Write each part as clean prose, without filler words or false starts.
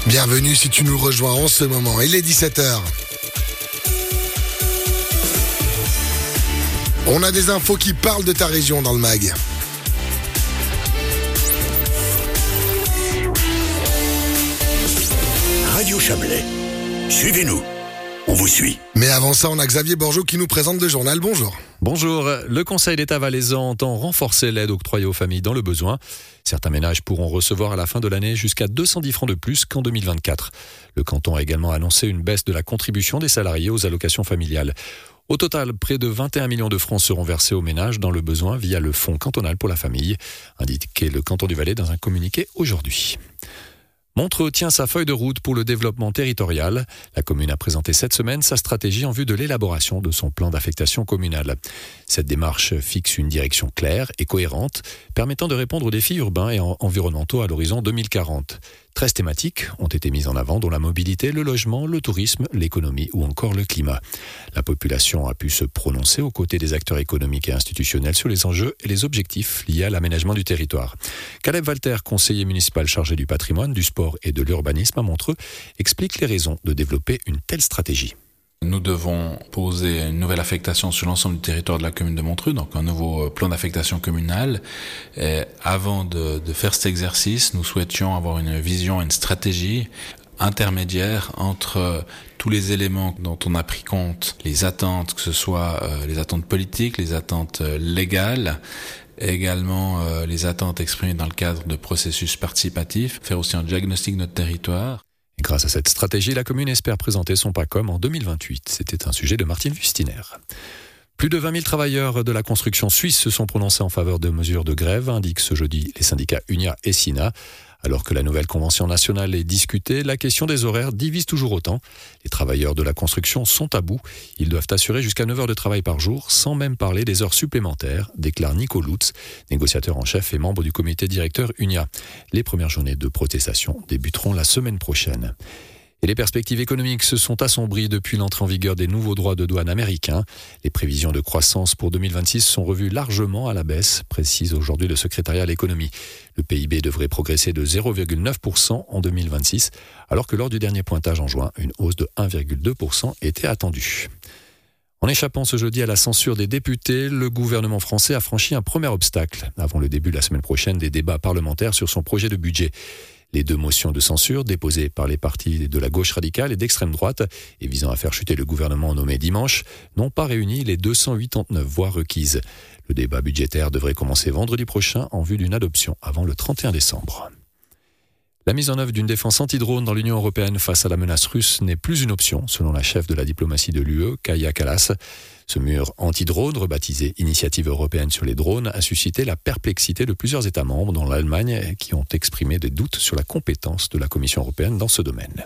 Bienvenue si tu nous rejoins en ce moment. Il est 17h. On a des infos qui parlent de ta région dans le mag. Radio Chablais. Suivez-nous. On vous suit. Mais avant ça, on a Xavier Borgeaud qui nous présente le journal. Bonjour. Bonjour. Le Conseil d'État valaisan entend renforcer l'aide octroyée aux familles dans le besoin. Certains ménages pourront recevoir à la fin de l'année jusqu'à 210 francs de plus qu'en 2024. Le canton a également annoncé une baisse de la contribution des salariés aux allocations familiales. Au total, près de 21 millions de francs seront versés aux ménages dans le besoin via le Fonds cantonal pour la famille, indiqué le canton du Valais dans un communiqué aujourd'hui. Montreux tient sa feuille de route pour le développement territorial. La commune a présenté cette semaine sa stratégie en vue de l'élaboration de son plan d'affectation communale. Cette démarche fixe une direction claire et cohérente, permettant de répondre aux défis urbains et environnementaux à l'horizon 2040. 13 thématiques ont été mises en avant, dont la mobilité, le logement, le tourisme, l'économie ou encore le climat. La population a pu se prononcer aux côtés des acteurs économiques et institutionnels sur les enjeux et les objectifs liés à l'aménagement du territoire. Caleb Walter, conseiller municipal chargé du patrimoine, du sport et de l'urbanisme à Montreux, explique les raisons de développer une telle stratégie. Nous devons poser une nouvelle affectation sur l'ensemble du territoire de la commune de Montreux, donc un nouveau plan d'affectation communale. Et avant de faire cet exercice, nous souhaitions avoir une vision, une stratégie intermédiaire entre tous les éléments dont on a pris compte, les attentes, que ce soit les attentes politiques, les attentes légales, et également les attentes exprimées dans le cadre de processus participatifs, faire aussi un diagnostic de notre territoire. Grâce à cette stratégie, la commune espère présenter son PACOM en 2028. C'était un sujet de Martine Wustiner. Plus de 20 000 travailleurs de la construction suisse se sont prononcés en faveur de mesures de grève, indiquent ce jeudi les syndicats UNIA et SINA. Alors que la nouvelle convention nationale est discutée, la question des horaires divise toujours autant. Les travailleurs de la construction sont à bout. Ils doivent assurer jusqu'à 9 heures de travail par jour, sans même parler des heures supplémentaires, déclare Nico Lutz, négociateur en chef et membre du comité directeur UNIA. Les premières journées de protestation débuteront la semaine prochaine. Et les perspectives économiques se sont assombries depuis l'entrée en vigueur des nouveaux droits de douane américains. Les prévisions de croissance pour 2026 sont revues largement à la baisse, précise aujourd'hui le secrétariat à l'économie. Le PIB devrait progresser de 0,9% en 2026, alors que lors du dernier pointage en juin, une hausse de 1,2% était attendue. En échappant ce jeudi à la censure des députés, le gouvernement français a franchi un premier obstacle avant le début de la semaine prochaine des débats parlementaires sur son projet de budget. Les deux motions de censure déposées par les partis de la gauche radicale et d'extrême droite et visant à faire chuter le gouvernement nommé dimanche n'ont pas réuni les 289 voix requises. Le débat budgétaire devrait commencer vendredi prochain en vue d'une adoption avant le 31 décembre. La mise en œuvre d'une défense anti-drone dans l'Union européenne face à la menace russe n'est plus une option, selon la chef de la diplomatie de l'UE, Kaja Kallas. Ce mur anti-drone, rebaptisé Initiative européenne sur les drones, a suscité la perplexité de plusieurs États membres, dont l'Allemagne, qui ont exprimé des doutes sur la compétence de la Commission européenne dans ce domaine.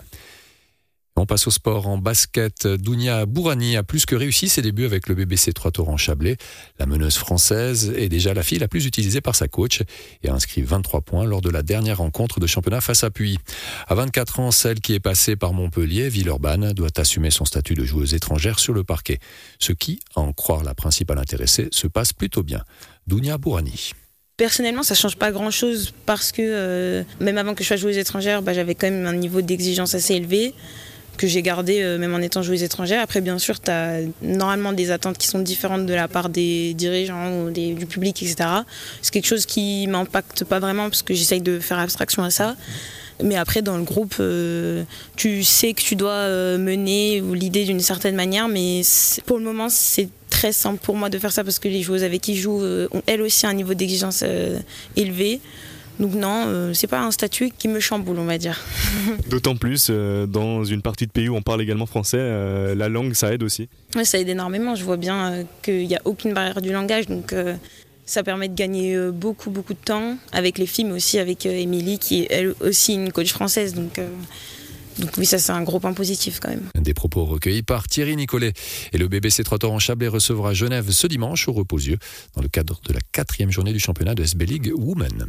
On passe au sport en basket. Dounia Bourani a plus que réussi ses débuts avec le BBC Troyes-Torrents-Chablais. La meneuse française est déjà la fille la plus utilisée par sa coach et a inscrit 23 points lors de la dernière rencontre de championnat face à Puy. À 24 ans, celle qui est passée par Montpellier, Villeurbanne, doit assumer son statut de joueuse étrangère sur le parquet. Ce qui, à en croire la principale intéressée, se passe plutôt bien. Dounia Bourani. Personnellement, ça change pas grand-chose parce que même avant que je sois joueuse étrangère, j'avais quand même un niveau d'exigence assez élevé que j'ai gardé même en étant joueuse étrangère. Après, bien sûr, tu as normalement des attentes qui sont différentes de la part des dirigeants ou du public, etc. C'est quelque chose qui m'impacte pas vraiment parce que j'essaye de faire abstraction à ça. Mais après, dans le groupe, tu sais que tu dois mener l'idée d'une certaine manière, mais pour le moment, c'est très simple pour moi de faire ça parce que les joueuses avec qui je joue ont elles aussi un niveau d'exigence élevé. Donc non, c'est pas un statut qui me chamboule, on va dire. D'autant plus dans une partie de pays où on parle également français, la langue, ça aide aussi. Oui, ça aide énormément. Je vois bien qu'il n'y a aucune barrière du langage, donc ça permet de gagner beaucoup de temps avec les filles, mais aussi avec Émilie, qui est elle aussi une coach française. Donc oui, ça c'est un gros point positif quand même. Des propos recueillis par Thierry Nicolet. Et le BBC Troyes-Torrents-Chablais recevra Genève ce dimanche au Repos-Yeux dans le cadre de la 4e journée du championnat de SB League Women.